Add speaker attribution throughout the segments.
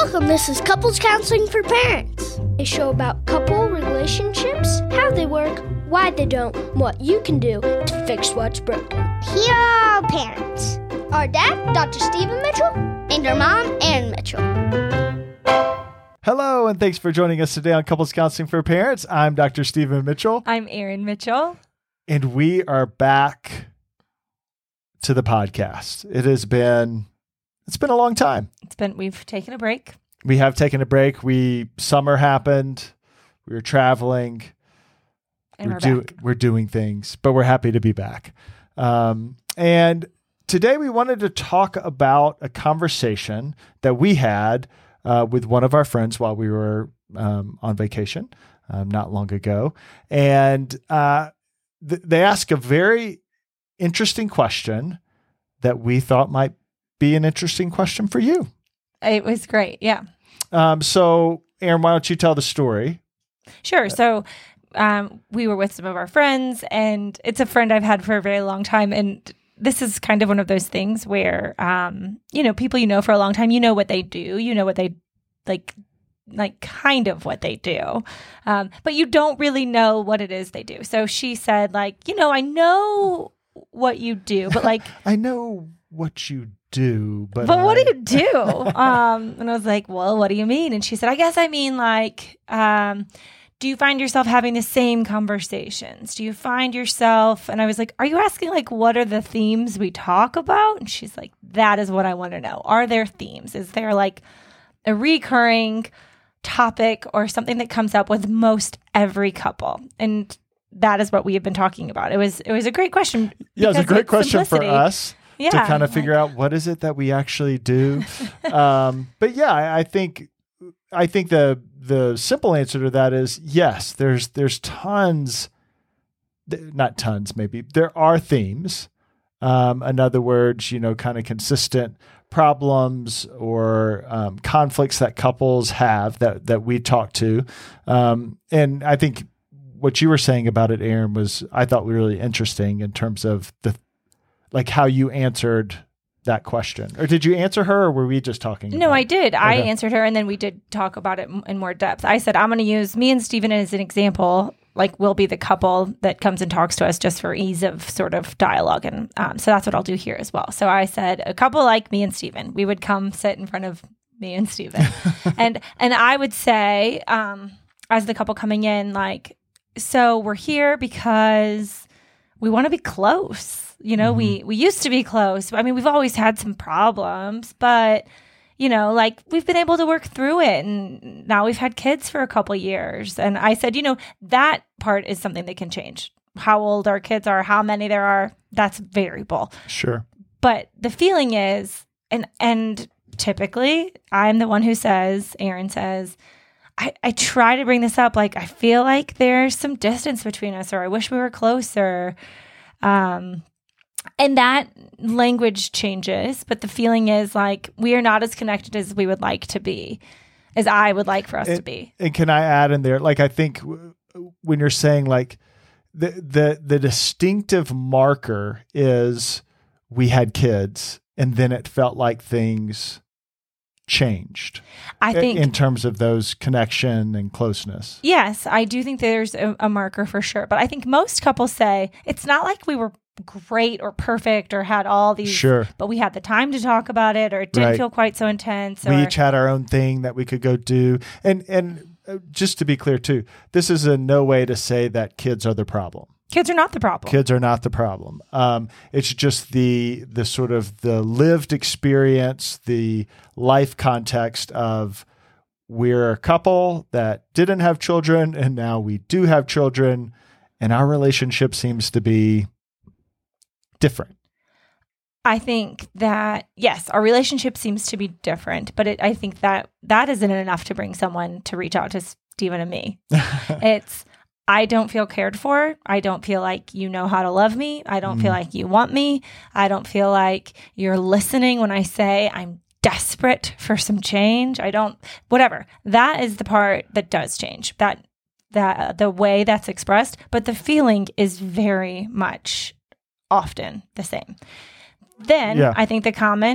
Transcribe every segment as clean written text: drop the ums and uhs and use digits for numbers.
Speaker 1: Welcome, this is Couples Counseling for Parents, a show about couple relationships, how they work, why they don't, what you can do to fix what's broken.
Speaker 2: Here are our parents.
Speaker 1: Our dad, Dr. Stephen Mitchell, and our mom, Erin Mitchell.
Speaker 3: Hello, and thanks for joining us today on Couples Counseling for Parents. I'm Dr. Stephen Mitchell.
Speaker 4: I'm Erin Mitchell.
Speaker 3: And we are back to the podcast. It's been a long time.
Speaker 4: We've taken a break.
Speaker 3: We have taken a break. Summer happened. We were traveling.
Speaker 4: And
Speaker 3: we're doing things, but we're happy to be back. And today we wanted to talk about a conversation that we had with one of our friends while we were on vacation not long ago. And they asked a very interesting question that we thought might be an interesting question for you.
Speaker 4: It was great. Yeah.
Speaker 3: So, Erin, why don't you tell the story?
Speaker 4: Sure. So we were with some of our friends, and it's a friend I've had for a very long time. And this is kind of one of those things where, people you know for a long time, you know what they do, you know what they like kind of what they do. But you don't really know what it is they do. So she said, I know what you do, but
Speaker 3: I know what you do, but
Speaker 4: what do you do? And I was like, well, what do you mean? And she said, I guess I mean do you find yourself having the same conversations? Do you find yourself, and I was like, are you asking what are the themes we talk about? And she's like, that is what I want to know. Are there themes? Is there a recurring topic or something that comes up with most every couple? And that is what we have been talking about. It was a great question.
Speaker 3: Yeah, it was a great question for us.
Speaker 4: Yeah,
Speaker 3: to kind of figure out what is it that we actually do. But yeah, I think the simple answer to that is yes, there's tons, not tons, maybe there are themes. In other words, kind of consistent problems or conflicts that couples have that we talk to. And I think what you were saying about it, Erin, I thought really interesting in terms of how you answered that question. Or did you answer her, or were we just talking?
Speaker 4: No, I did.
Speaker 3: Okay.
Speaker 4: I answered her, and then we did talk about it in more depth. I said, I'm going to use me and Stephen as an example, we'll be the couple that comes and talks to us just for ease of sort of dialogue. And so that's what I'll do here as well. So I said, a couple like me and Stephen, we would come sit in front of me and Stephen. and I would say, as the couple coming in, so we're here because we want to be close. We used to be close. I mean, we've always had some problems, but, we've been able to work through it. And now we've had kids for a couple years. And I said, that part is something that can change. How old our kids are, how many there are, that's variable.
Speaker 3: Sure.
Speaker 4: But the feeling is, and typically I'm the one who says, Erin says, I try to bring this up. I feel like there's some distance between us, or I wish we were closer. And that language changes, but the feeling is we are not as connected as we would like to be, as I would like for us to be.
Speaker 3: And can I add in there, I think when you're saying the distinctive marker is we had kids and then it felt like things changed.
Speaker 4: I think
Speaker 3: in terms of those connection and closeness.
Speaker 4: Yes, I do think there's a marker for sure. But I think most couples say it's not like we were great or perfect or had all these,
Speaker 3: sure,
Speaker 4: but we had the time to talk about it, or it didn't feel quite so intense.
Speaker 3: We each had our own thing that we could go do. And just to be clear too, this is in no way to say that kids are the problem.
Speaker 4: Kids are not the problem.
Speaker 3: Kids are not the problem. It's just the sort of the lived experience, the life context of we're a couple that didn't have children and now we do have children, and our relationship seems to be different.
Speaker 4: I think that, yes, our relationship seems to be different, but I think that isn't enough to bring someone to reach out to Stephen and me. It's, I don't feel cared for. I don't feel like you know how to love me. I don't feel like you want me. I don't feel like you're listening when I say I'm desperate for some change. Whatever. That is the part that does change. That the way that's expressed, but the feeling is very much often the same. Then I think the comment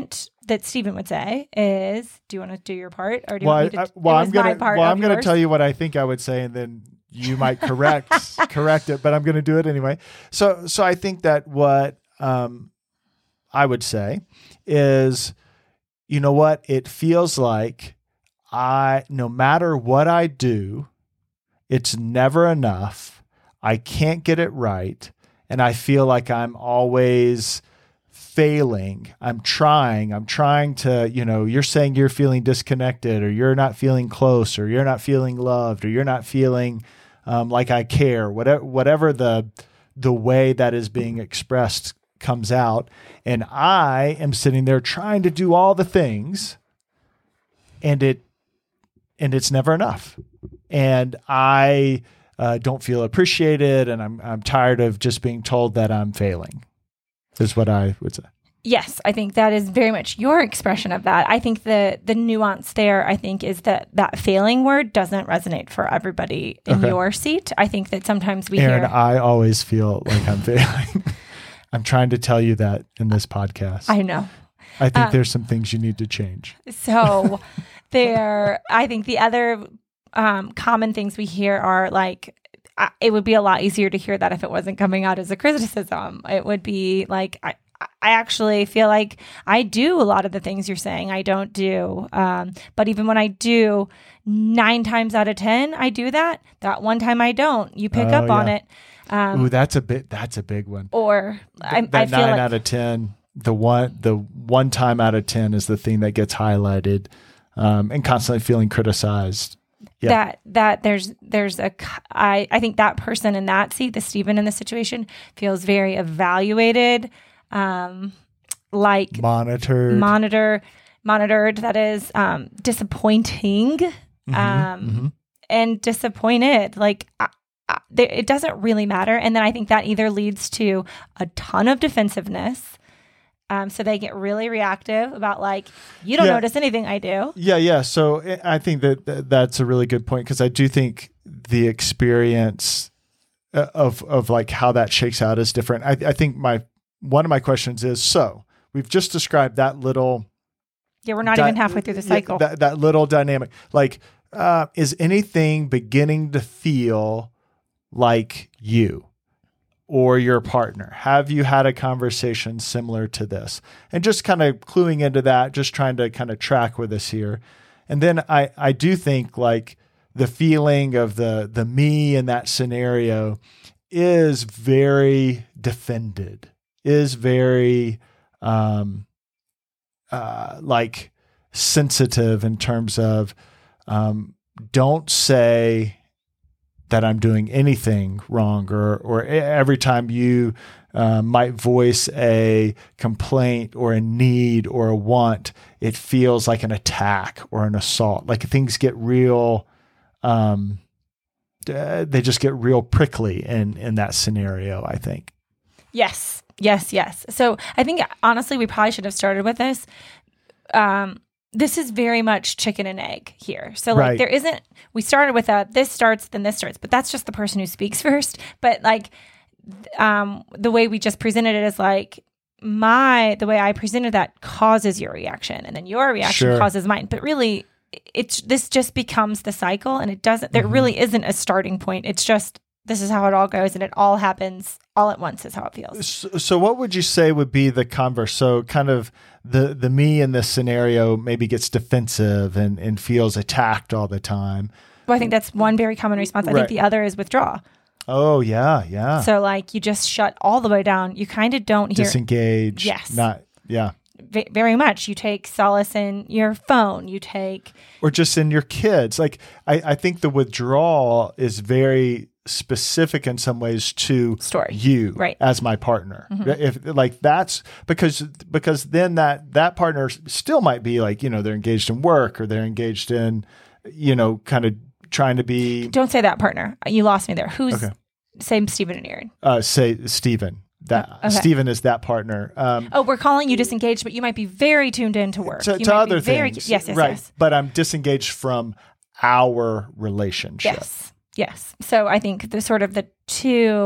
Speaker 4: that Stephen would say is, do you want to do your part, or do you
Speaker 3: Well,
Speaker 4: want me to?
Speaker 3: I'm going to tell you what I think I would say, and then you might correct it, but I'm going to do it anyway. So I think that what I would say is, you know what? It feels like no matter what I do, it's never enough. I can't get it right. And I feel like I'm always failing. I'm trying to, you're saying you're feeling disconnected, or you're not feeling close, or you're not feeling loved, or you're not feeling like I care, whatever the way that is being expressed comes out. And I am sitting there trying to do all the things, and it's never enough. And I don't feel appreciated, and I'm tired of just being told that I'm failing, is what I would say.
Speaker 4: Yes, I think that is very much your expression of that. I think the nuance there, I think, is that failing word doesn't resonate for everybody in your seat. I think that sometimes
Speaker 3: Aaron, I always feel like I'm failing. I'm trying to tell you that in this podcast.
Speaker 4: I know.
Speaker 3: I think there's some things you need to change.
Speaker 4: So I think the other common things we hear are like, it would be a lot easier to hear that if it wasn't coming out as a criticism. It would be like, I actually feel like I do a lot of the things you're saying I don't do. But even when I do, 9 times out of 10, I do that. That one time I don't. You pick up on it.
Speaker 3: Ooh, that's a big one.
Speaker 4: Or I feel
Speaker 3: 9
Speaker 4: like,
Speaker 3: out of 10, the one time out of 10 is the thing that gets highlighted, and constantly feeling criticized. Yeah.
Speaker 4: That I think that person in that seat, the Stephen in the situation, feels very evaluated, like monitored, that is, disappointing, and disappointed. Like, it doesn't really matter. And then I think that either leads to a ton of defensiveness. So they get really reactive about like, you don't notice anything I do.
Speaker 3: Yeah. So I think that's a really good point, because I do think the experience of like how that shakes out is different. I think one of my questions is, so we've just described that little.
Speaker 4: Yeah, we're not even halfway through the cycle.
Speaker 3: That little dynamic. Like, is anything beginning to feel like you or your partner? Have you had a conversation similar to this? And just kind of cluing into that, just trying to kind of track with us here. And then I do think like the feeling of the me in that scenario is very defended, is very like sensitive in terms of don't say that I'm doing anything wrong, or every time you might voice a complaint or a need or a want, it feels like an attack or an assault. Like things get real, they just get real prickly in that scenario, I think.
Speaker 4: Yes. So I think honestly, we probably should have started with this. This is very much chicken and egg here. So like there isn't, we started with this starts, then this starts, but that's just the person who speaks first. But like the way we just presented it is like the way I presented that causes your reaction, and then your reaction causes mine. But really this just becomes the cycle, and it doesn't, there really isn't a starting point. It's just, this is how it all goes, and it all happens all at once is how it feels.
Speaker 3: So what would you say would be the converse? So kind of the me in this scenario maybe gets defensive and feels attacked all the time.
Speaker 4: Well, I think that's one very common response. I think the other is withdraw.
Speaker 3: Oh, yeah.
Speaker 4: So like you just shut all the way down. You kind of don't hear.
Speaker 3: Disengage.
Speaker 4: Yes.
Speaker 3: Very
Speaker 4: much. You take solace in your phone.
Speaker 3: Or just in your kids. Like I think the withdrawal is very specific in some ways to you as my partner. If like that's because then that partner still might be like, they're engaged in work, or they're engaged in, kind of trying to be.
Speaker 4: Don't say that partner. You lost me there. Who's same Stephen and Aaron?
Speaker 3: Say Stephen. Stephen is that partner.
Speaker 4: We're calling you disengaged, but you might be very tuned into work.
Speaker 3: To other things.
Speaker 4: Yes.
Speaker 3: But I'm disengaged from our relationship.
Speaker 4: Yes. So I think the sort of the two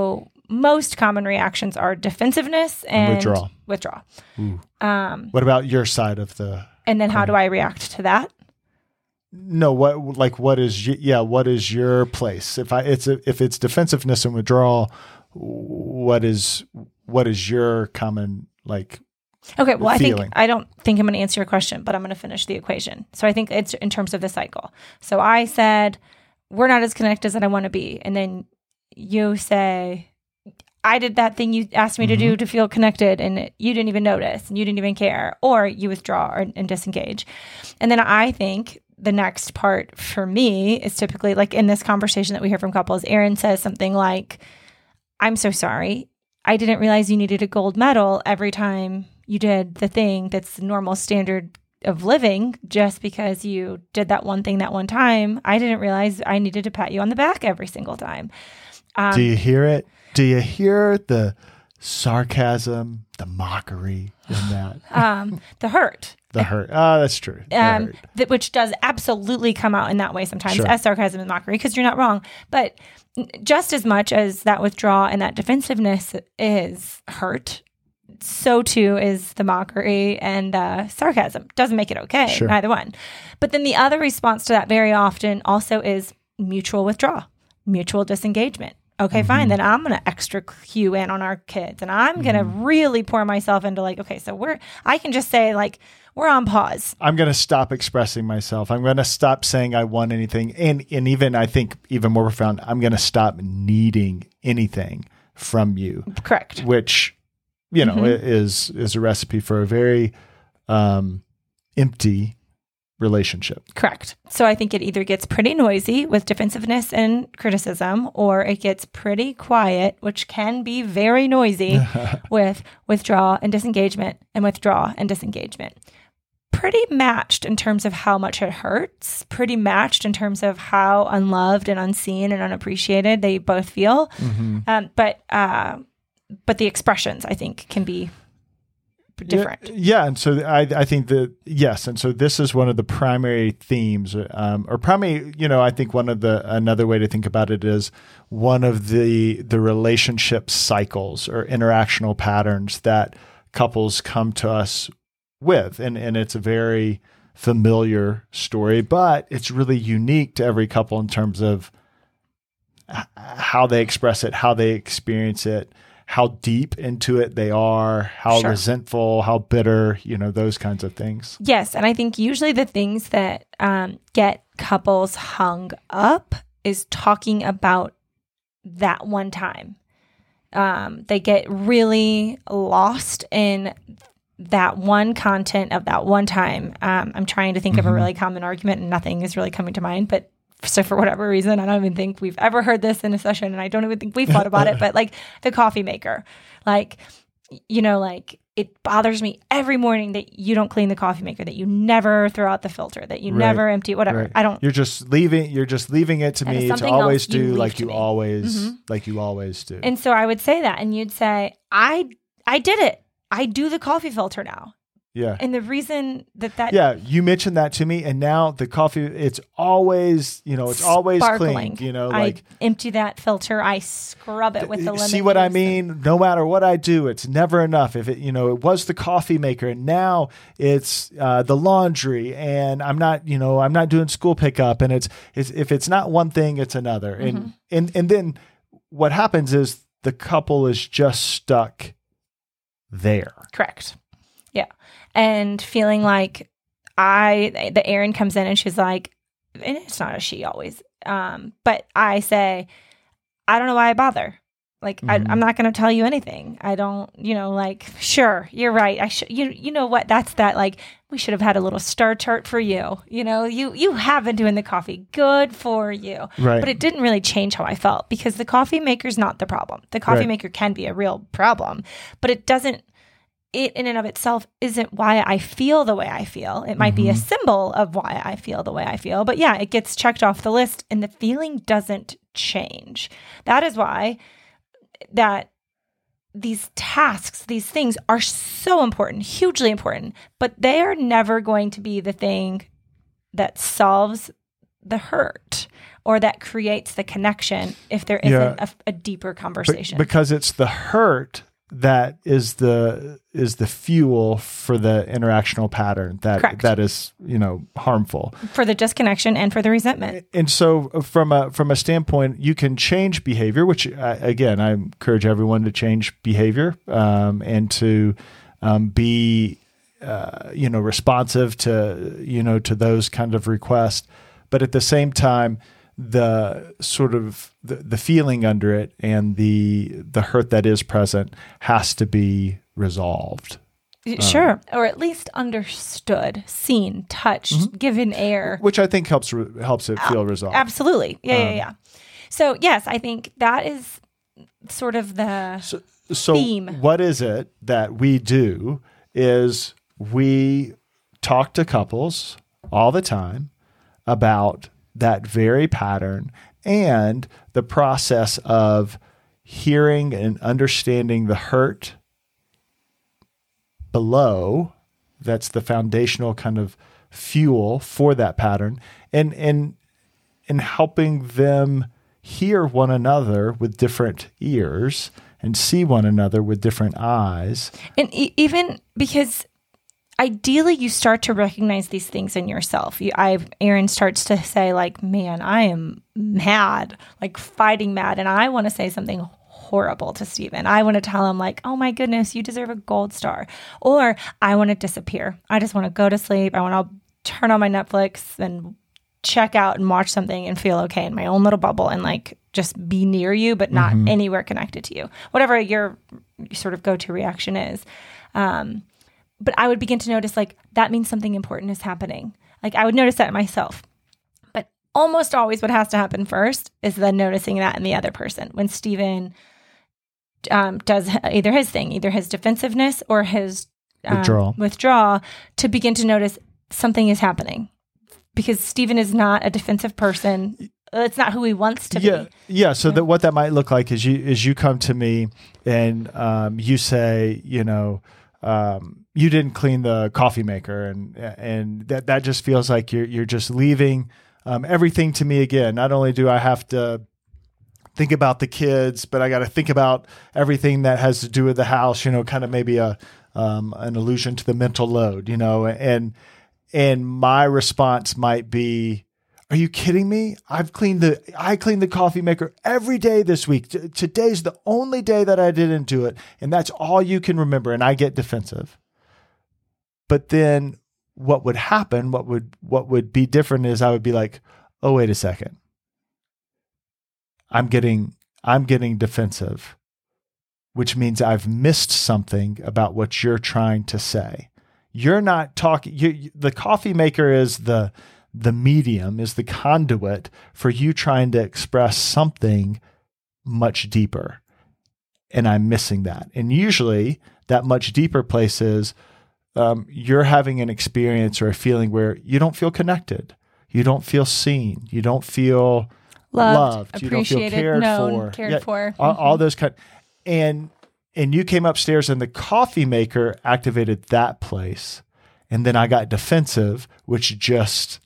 Speaker 4: most common reactions are defensiveness and withdrawal.
Speaker 3: What about your side of the?
Speaker 4: And then how do I react to that?
Speaker 3: No, what is your place? If it's defensiveness and withdrawal, what is your common
Speaker 4: Okay, well,
Speaker 3: feeling?
Speaker 4: I don't think I'm going to answer your question, but I'm going to finish the equation. So I think it's in terms of the cycle. So I said, we're not as connected as I want to be. And then you say, I did that thing you asked me to do to feel connected, and you didn't even notice, and you didn't even care, or you withdraw and disengage. And then I think the next part for me is typically like in this conversation that we hear from couples, Aaron says something like, I'm so sorry. I didn't realize you needed a gold medal every time you did the thing that's the normal standard of living just because you did that one thing that one time. I didn't realize I needed to pat you on the back every single time.
Speaker 3: Do you hear it? Do you hear the sarcasm, the mockery in that?
Speaker 4: The hurt.
Speaker 3: The hurt. Oh, that's true.
Speaker 4: Which does absolutely come out in that way sometimes
Speaker 3: Sure.
Speaker 4: as sarcasm and mockery, because you're not wrong. But just as much as that withdrawal and that defensiveness is hurt, so too is the mockery and sarcasm. Doesn't make it okay,
Speaker 3: Sure.
Speaker 4: Neither one. But then the other response to that very often also is mutual withdrawal, mutual disengagement. Okay, fine. Then I'm going to extra cue in on our kids, and I'm going to really pour myself into okay, so I can just say we're on pause.
Speaker 3: I'm going to stop expressing myself. I'm going to stop saying I want anything. And even, I think, even more profound, I'm going to stop needing anything from you.
Speaker 4: Correct.
Speaker 3: Which, is a recipe for a very empty relationship.
Speaker 4: Correct. So I think it either gets pretty noisy with defensiveness and criticism, or it gets pretty quiet, which can be very noisy with withdrawal and disengagement and withdrawal and disengagement. Pretty matched in terms of how much it hurts, pretty matched in terms of how unloved and unseen and unappreciated they both feel. But the expressions, I think, can be different.
Speaker 3: Yeah. And so I think that, yes. And so this is one of the primary themes or primary, I think another way to think about it is one of the relationship cycles or interactional patterns that couples come to us with. And it's a very familiar story, but it's really unique to every couple in terms of how they express it, how they experience it, how deep into it they are, how
Speaker 4: Sure.
Speaker 3: resentful, how bitter, those kinds of things.
Speaker 4: Yes. And I think usually the things that get couples hung up is talking about that one time. They get really lost in that one content of that one time. I'm trying to think of a really common argument, and nothing is really coming to mind, but so for whatever reason, I don't even think we've ever heard this in a session, and I don't even think we've thought about it, but the coffee maker, it bothers me every morning that you don't clean the coffee maker, that you never throw out the filter, that you never empty, whatever.
Speaker 3: Right.
Speaker 4: I don't.
Speaker 3: You're just leaving it to me to always do like you always do.
Speaker 4: And so I would say that, and you'd say, I did it. I do the coffee filter now.
Speaker 3: Yeah.
Speaker 4: And the reason that
Speaker 3: yeah, you mentioned that to me, and now the coffee, it's always, it's always
Speaker 4: sparkling.
Speaker 3: clean,
Speaker 4: I empty that filter, I scrub it with the lemon
Speaker 3: See what I
Speaker 4: juice
Speaker 3: mean? No matter what I do, it's never enough. If it, it was the coffee maker, and now it's the laundry, and I'm not doing school pickup, and it's if it's not one thing, it's another. And then what happens is the couple is just stuck there.
Speaker 4: Correct. Yeah. And feeling like the Erin comes in and she's like, and it's not a she always, but I say, I don't know why I bother. I'm not going to tell you anything. I don't, sure, you're right. I should, you know what? That's that, we should have had a little star chart for you. You have been doing the coffee. Good for you.
Speaker 3: Right.
Speaker 4: But it didn't really change how I felt, because the coffee maker's not the problem. The coffee maker can be a real problem, but it in and of itself isn't why I feel the way I feel. It might be a symbol of why I feel the way I feel, but yeah, it gets checked off the list and the feeling doesn't change. That is why that these tasks, these things are so important, hugely important, but they are never going to be the thing that solves the hurt or that creates the connection if there isn't a deeper conversation.
Speaker 3: Because it's the hurt that is the fuel for the interactional pattern that is, harmful.
Speaker 4: For the disconnection and for the resentment.
Speaker 3: And so from a standpoint, you can change behavior, which again, I encourage everyone to change behavior and to be responsive to those kind of requests. But at the same time, the sort of the feeling under it and the hurt that is present has to be resolved.
Speaker 4: Sure. Or at least understood, seen, touched, given air.
Speaker 3: Which I think helps it feel resolved.
Speaker 4: Absolutely. Yeah. So yes, I think that is sort of the theme.
Speaker 3: What is it that we do is we talk to couples all the time about that very pattern and the process of hearing and understanding the hurt below. That's the foundational kind of fuel for that pattern, and helping them hear one another with different ears and see one another with different eyes.
Speaker 4: And even because ideally, you start to recognize these things in yourself. Aaron starts to say, like, man, I am mad, like fighting mad. And I want to say something horrible to Stephen. I want to tell him, like, oh my goodness, you deserve a gold star. Or I want to disappear. I just want to go to sleep. I want to turn on my Netflix and check out and watch something and feel okay in my own little bubble and like just be near you, but not anywhere connected to you. Whatever your sort of go-to reaction is. But I would begin to notice, like, that means something important is happening. Like, I would notice that in myself. But almost always what has to happen first is then noticing that in the other person. When Stephen does either his defensiveness or his withdraw, to begin to notice something is happening. Because Stephen is not a defensive person. It's not who he wants to be.
Speaker 3: Yeah. So what that might look like is you come to me and you say, you didn't clean the coffee maker, and that just feels like you're just leaving everything to me again. Not only do I have to think about the kids, but I got to think about everything that has to do with the house. Kind of maybe an allusion to the mental load. And my response might be, "Are you kidding me? I cleaned the coffee maker every day this week. Today's the only day that I didn't do it, and that's all you can remember." And I get defensive. But then what would happen, what would be different is I would be like, "Oh, wait a second. I'm getting defensive, which means I've missed something about what you're trying to say. You're not talking, the coffee maker is the medium, is the conduit for you trying to express something much deeper. And I'm missing that." And usually that much deeper place is, you're having an experience or a feeling where you don't feel connected. You don't feel seen. You don't feel loved. You don't feel cared for. All those kind. And you came upstairs and the coffee maker activated that place. And then I got defensive, which just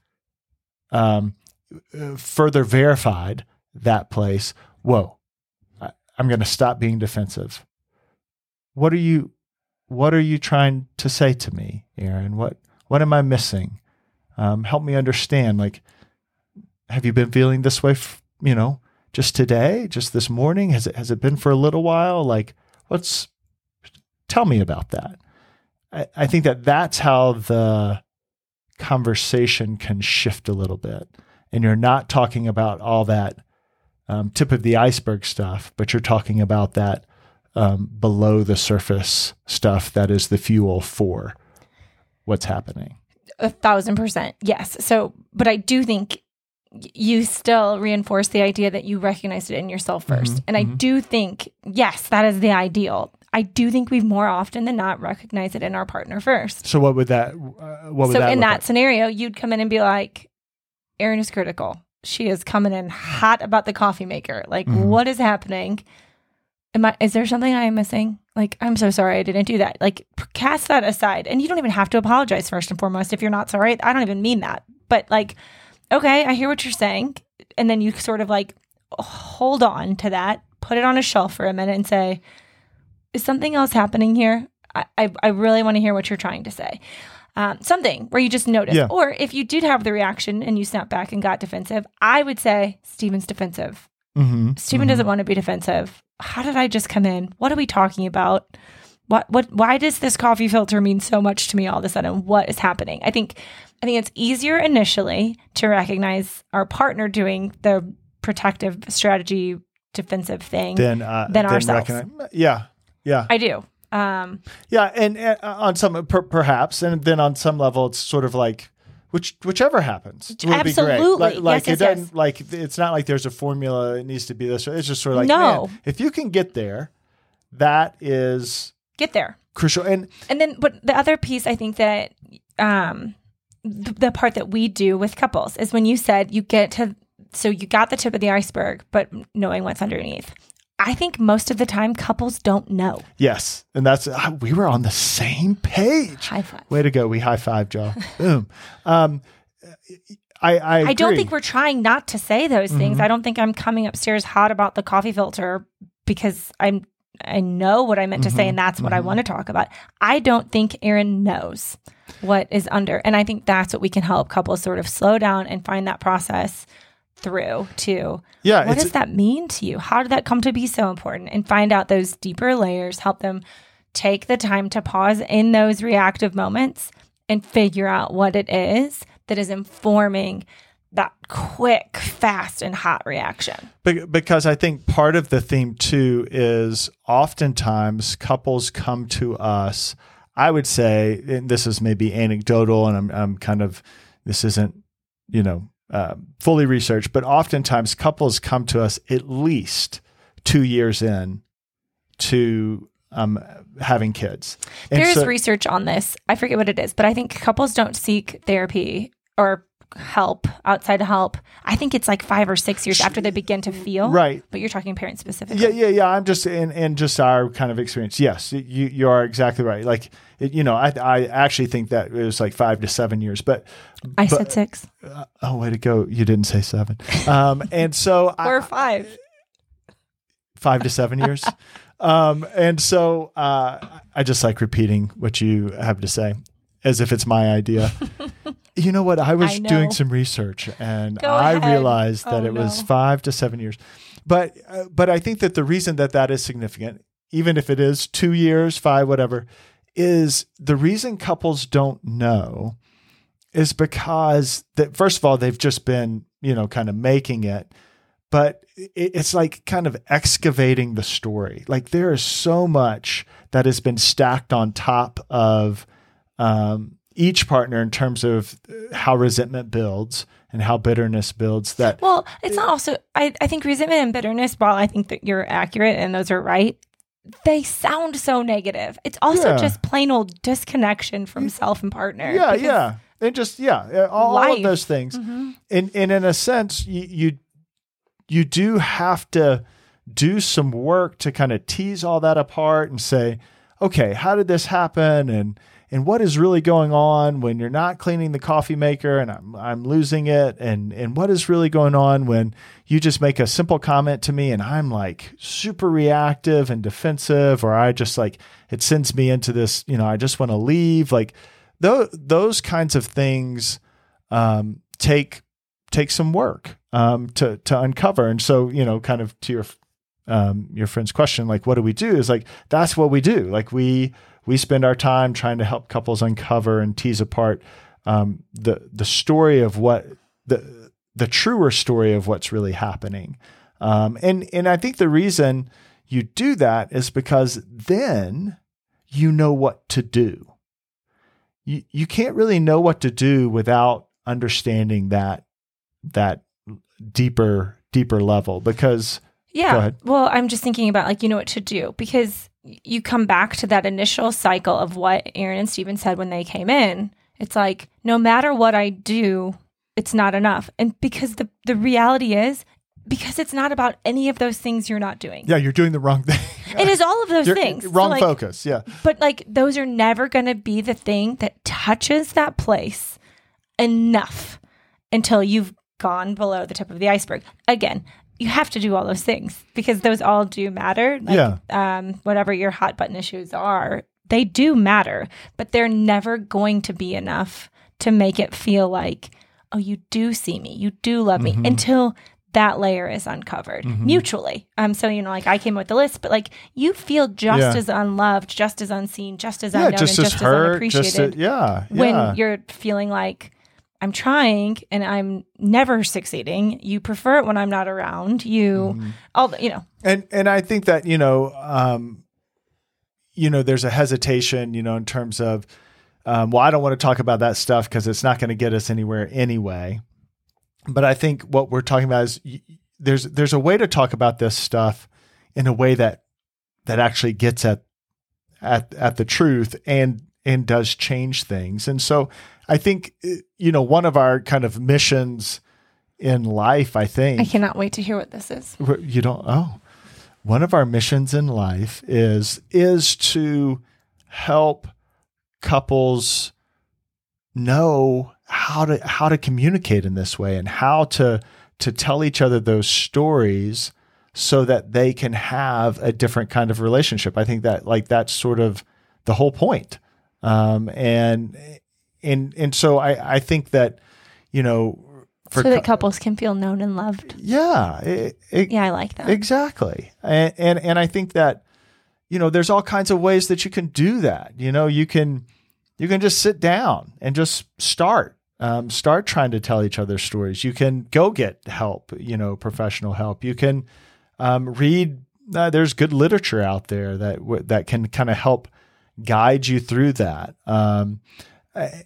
Speaker 3: further verified that place. Whoa, I'm going to stop being defensive. What are you trying to say to me, Aaron? What am I missing? Help me understand. Like, have you been feeling this way, just today, just this morning? Has it been for a little while? Like, tell me about that. I think that's how the conversation can shift a little bit. And you're not talking about all that tip of the iceberg stuff, but you're talking about that below the surface stuff that is the fuel for what's happening.
Speaker 4: 1,000%. Yes. So, but I do think you still reinforce the idea that you recognized it in yourself first. And I do think, yes, that is the ideal. I do think we've more often than not recognized it in our partner first.
Speaker 3: So what would that,
Speaker 4: so in that scenario, you'd come in and be like, Erin is critical. She is coming in hot about the coffee maker. Like, what is happening? Is there something I am missing? Like, I'm so sorry I didn't do that. Like, cast that aside. And you don't even have to apologize first and foremost if you're not sorry. I don't even mean that. But like, okay, I hear what you're saying. And then you sort of like hold on to that, put it on a shelf for a minute and say, is something else happening here? I really want to hear what you're trying to say. Something where you just notice.
Speaker 3: Yeah.
Speaker 4: Or if you did have the reaction and you snapped back and got defensive, I would say, Stephen's defensive. Stephen doesn't want to be defensive. How did I just come in? What are we talking about? Why does this coffee filter mean so much to me all of a sudden? What is happening? I think it's easier initially to recognize our partner doing the protective strategy defensive thing than ourselves.
Speaker 3: Yeah.
Speaker 4: I do.
Speaker 3: Yeah, and on some perhaps, and then on some level, it's sort of like whichever happens would
Speaker 4: absolutely
Speaker 3: be great. Like
Speaker 4: yes,
Speaker 3: it doesn't
Speaker 4: yes.
Speaker 3: like it's not like there's a formula. It needs to be this. It's just sort of like man, if you can get there, that is
Speaker 4: get there
Speaker 3: crucial. And
Speaker 4: then, but the other piece, I think that the part that we do with couples is when you said you get to, so you got the tip of the iceberg, but knowing what's underneath. I think most of the time couples don't know.
Speaker 3: Yes. And that's, we were on the same page.
Speaker 4: High five.
Speaker 3: Way to go. We high fived, y'all. Boom. I agree.
Speaker 4: don't think we're trying not to say those things. I don't think I'm coming upstairs hot about the coffee filter because I know what I meant to say and that's what I want to talk about. I don't think Aaron knows what is under. And I think that's what we can help couples sort of slow down and find that process through to what does that mean to you? How did that come to be so important? And find out those deeper layers, help them take the time to pause in those reactive moments and figure out what it is that is informing that quick, fast, and hot reaction.
Speaker 3: Because I think part of the theme too is oftentimes couples come to us, I would say, and this is maybe anecdotal and I'm kind of, this isn't, fully researched, but oftentimes couples come to us at least 2 years in to having kids. And
Speaker 4: There's research on this. I forget what it is, but I think couples don't seek therapy or help outside of help. I think it's like 5 or 6 years after they begin to feel.
Speaker 3: Right.
Speaker 4: But you're talking parent specifically.
Speaker 3: Yeah. I'm just in just our kind of experience. Yes, you are exactly right. Like, I actually think that it was like 5 to 7 years, but
Speaker 4: I said 6.
Speaker 3: Way to go. You didn't say 7. And so
Speaker 4: or 5.
Speaker 3: 5 to 7 years. And so I just like repeating what you have to say as if it's my idea. You know what? I was doing some research and I realized that it was 5 to 7 years. But I think that the reason that is significant, even if it is 2 years, 5, whatever, is the reason couples don't know is because that, first of all, they've just been, kind of making it, but it's like kind of excavating the story. Like there is so much that has been stacked on top of each partner in terms of how resentment builds and how bitterness builds. That
Speaker 4: well, it's not also, I think resentment and bitterness, while I think that you're accurate and those are right, they sound so negative. It's also just plain old disconnection from self and partner.
Speaker 3: Yeah. And just, all of those things. And in a sense, you do have to do some work to kind of tease all that apart and say, okay, how did this happen? And what is really going on when you're not cleaning the coffee maker and I'm losing it? And what is really going on when you just make a simple comment to me and I'm like super reactive and defensive, or I just like, it sends me into this, I just want to leave. Like those kinds of things take some work to uncover. And so, kind of to your friend's question, like, what do we do? Is like, that's what we do. Like we spend our time trying to help couples uncover and tease apart the story of what the truer story of what's really happening. And I think the reason you do that is because then you know what to do. You can't really know what to do without understanding that deeper level, because go ahead.
Speaker 4: Well, I'm just thinking about like, what to do, because you come back to that initial cycle of what Aaron and Stephen said when they came in. It's like, no matter what I do, it's not enough. And because the reality is, because it's not about any of those things you're not doing.
Speaker 3: Yeah, you're doing the wrong thing.
Speaker 4: It is all of those things.
Speaker 3: Wrong focus, yeah.
Speaker 4: But like, those are never going to be the thing that touches that place enough until you've gone below the tip of the iceberg. Again, you have to do all those things because those all do matter. Whatever your hot button issues are, they do matter, but they're never going to be enough to make it feel like, oh, you do see me, you do love me, until that layer is uncovered mutually. So, like I came up with the list, but like you feel just as unloved, just as unseen, just as unknown,
Speaker 3: just
Speaker 4: and
Speaker 3: as
Speaker 4: just
Speaker 3: hurt,
Speaker 4: as unappreciated. When you're feeling like I'm trying and I'm never succeeding. You prefer it when I'm not around. And
Speaker 3: I think that there's a hesitation, in terms of, I don't want to talk about that stuff because it's not going to get us anywhere anyway. But I think what we're talking about is there's a way to talk about this stuff in a way that actually gets at the truth and does change things. And so I think, one of our kind of missions in life, I
Speaker 4: cannot wait to hear what this is.
Speaker 3: You don't? Oh, one of our missions in life is to help couples know how to communicate in this way and how to tell each other those stories so that they can have a different kind of relationship. I think that that's sort of the whole point. And so I think that,
Speaker 4: so that couples can feel known and loved.
Speaker 3: Yeah.
Speaker 4: I like that.
Speaker 3: Exactly. And I think that, there's all kinds of ways that you can do that. You can just sit down and just start trying to tell each other stories. You can go get help, professional help. You can read, there's good literature out there that can kind of help guide you through that. I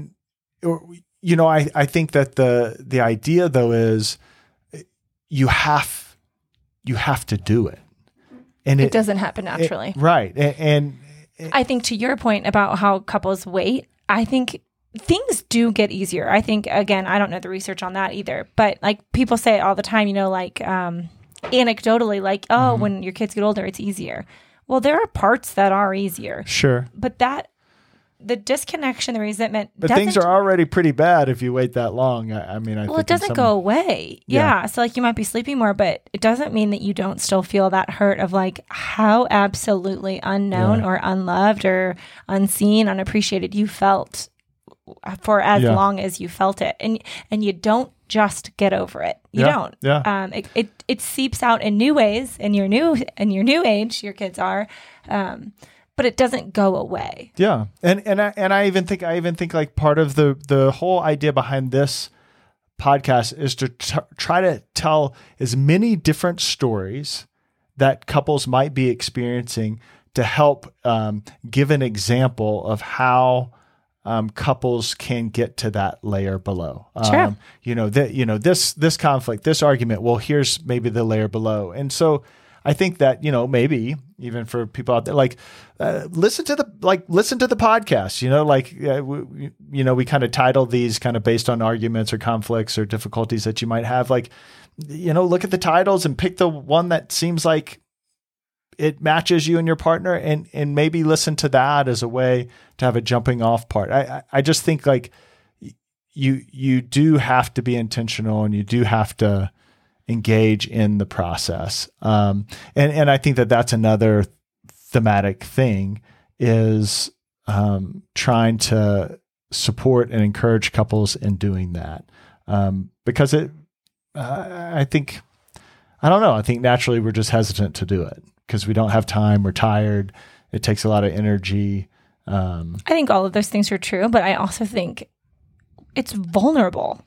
Speaker 3: think that the idea though is you have to do it. And
Speaker 4: it doesn't happen naturally.
Speaker 3: Right. And
Speaker 4: I think to your point about how couples wait, I think things do get easier. I think, again, I don't know the research on that either, but like people say it all the time, anecdotally, like, when your kids get older, it's easier. Well, there are parts that are easier.
Speaker 3: Sure.
Speaker 4: But the disconnection, the resentment.
Speaker 3: But things are already pretty bad if you wait that long. I think
Speaker 4: it doesn't go away. Yeah. So like you might be sleeping more, but it doesn't mean that you don't still feel that hurt of like how absolutely unknown or unloved or unseen, unappreciated you felt for as long as you felt it. And you don't just get over it. You don't.
Speaker 3: Yeah.
Speaker 4: It seeps out in new ways in your new age, your kids are, but it doesn't go away.
Speaker 3: Yeah. And I even think like part of the whole idea behind this podcast is to try to tell as many different stories that couples might be experiencing to help give an example of how couples can get to that layer below.
Speaker 4: Sure.
Speaker 3: This conflict, this argument, well, here's maybe the layer below. And so I think that, maybe even for people out there, like, listen to the podcast, we kind of title these kind of based on arguments or conflicts or difficulties that you might have, like, look at the titles and pick the one that seems like it matches you and your partner and maybe listen to that as a way to have a jumping off part. I just think like you do have to be intentional and you do have to engage in the process. And I think that that's another thematic thing is trying to support and encourage couples in doing that. Because I think naturally we're just hesitant to do it because we don't have time. We're tired. It takes a lot of energy.
Speaker 4: I think all of those things are true, but I also think it's vulnerable.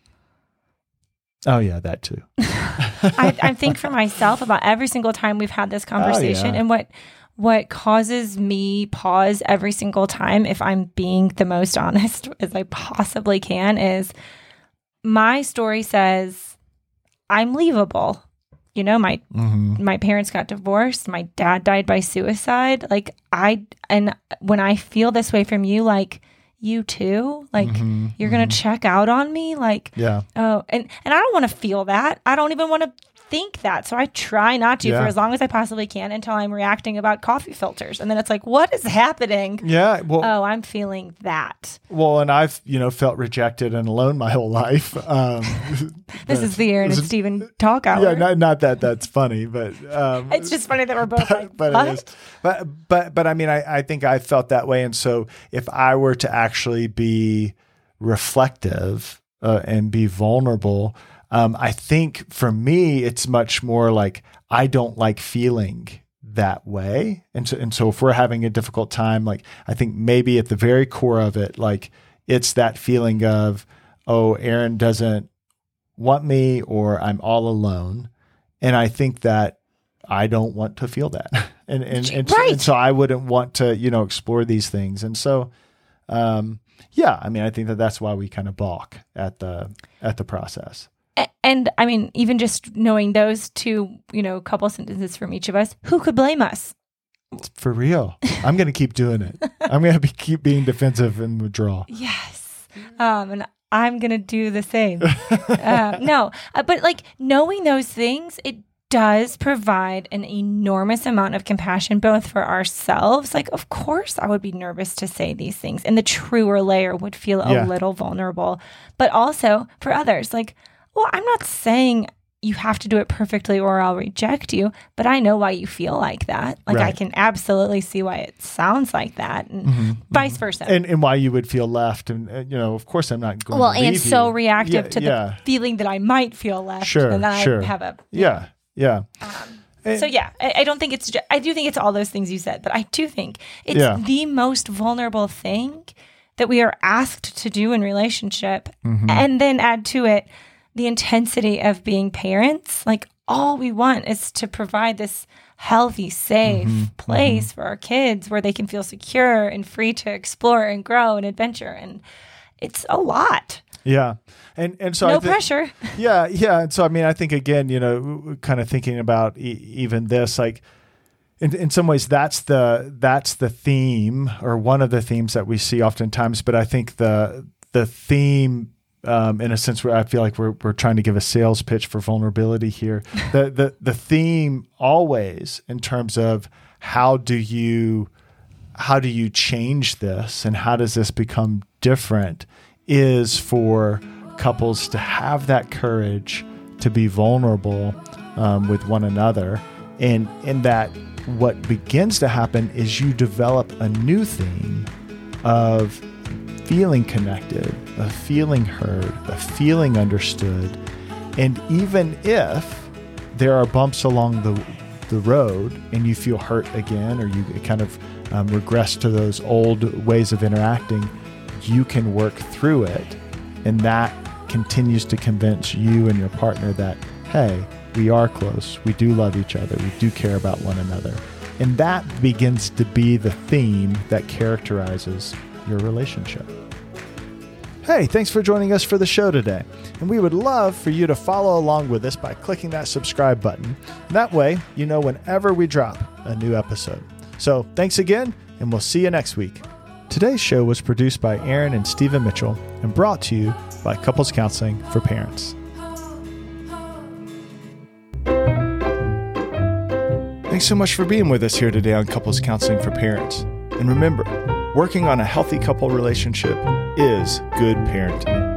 Speaker 3: Oh yeah, that too.
Speaker 4: I think for myself about every single time we've had this conversation and what causes me pause every single time, if I'm being the most honest as I possibly can, is my story says I'm leavable. My parents got divorced. My dad died by suicide. Like and when I feel this way from you, like you too, like you're going to check out on me. Like, oh, and I don't want to feel that. I don't even want to think that. So I try not to for as long as I possibly can until I'm reacting about coffee filters. And then it's like, what is happening?
Speaker 3: Yeah. Well,
Speaker 4: oh, I'm feeling that.
Speaker 3: Well, and I've, felt rejected and alone my whole life.
Speaker 4: This is the Aaron and Stephen talk hour.
Speaker 3: Yeah, not that that's funny, but
Speaker 4: it's just funny that we're both
Speaker 3: but
Speaker 4: what?
Speaker 3: It is. But I mean, I think I felt that way. And so if I were to actually be reflective and be vulnerable, I think for me, it's much more like I don't like feeling that way. And so if we're having a difficult time, like I think maybe at the very core of it, like it's that feeling of, oh, Aaron doesn't want me or I'm all alone. And I think that I don't want to feel that. And so I wouldn't want to, explore these things. And so, I mean, I think that's why we kind of balk at the process.
Speaker 4: And I mean, even just knowing those two, couple sentences from each of us, who could blame us?
Speaker 3: For real. I'm going to keep doing it. I'm going to keep being defensive and withdraw.
Speaker 4: Yes. And I'm going to do the same. But like knowing those things, it does provide an enormous amount of compassion, both for ourselves. Like, of course, I would be nervous to say these things, and the truer layer would feel a little vulnerable, but also for others. Like, well, I'm not saying you have to do it perfectly or I'll reject you, but I know why you feel like that. Like, I can absolutely see why it sounds like that, and vice versa.
Speaker 3: And why you would feel left. And, of course, I'm not going to leave
Speaker 4: and so
Speaker 3: you.
Speaker 4: reactive to the feeling that I might feel left.
Speaker 3: Sure,
Speaker 4: and then I have a...
Speaker 3: Yeah.
Speaker 4: I don't think it's I do think it's all those things you said, but I do think it's the most vulnerable thing that we are asked to do in relationship. And then add to it the intensity of being parents. Like, all we want is to provide this healthy, safe place for our kids where they can feel secure and free to explore and grow and adventure. And it's a lot.
Speaker 3: Yeah. And so
Speaker 4: no pressure.
Speaker 3: Yeah. And so, I mean, I think, again, kind of thinking about even this, like in some ways that's the theme, or one of the themes that we see oftentimes. But I think the theme, in a sense, where I feel like we're trying to give a sales pitch for vulnerability here, the theme always in terms of how do you change this and how does this become different, is for couples to have that courage to be vulnerable with one another. And in that, what begins to happen is you develop a new theme of feeling connected, of feeling heard, of feeling understood. And even if there are bumps along the road and you feel hurt again, or you kind of regress to those old ways of interacting, you can work through it. And that continues to convince you and your partner that, hey, we are close. We do love each other. We do care about one another. And that begins to be the theme that characterizes your relationship. Hey, thanks for joining us for the show today. And we would love for you to follow along with us by clicking that subscribe button. That way, you know whenever we drop a new episode. So thanks again, and we'll see you next week. Today's show was produced by Aaron and Stephen Mitchell and brought to you by Couples Counseling for Parents. Thanks so much for being with us here today on Couples Counseling for Parents. And remember, working on a healthy couple relationship is good parenting.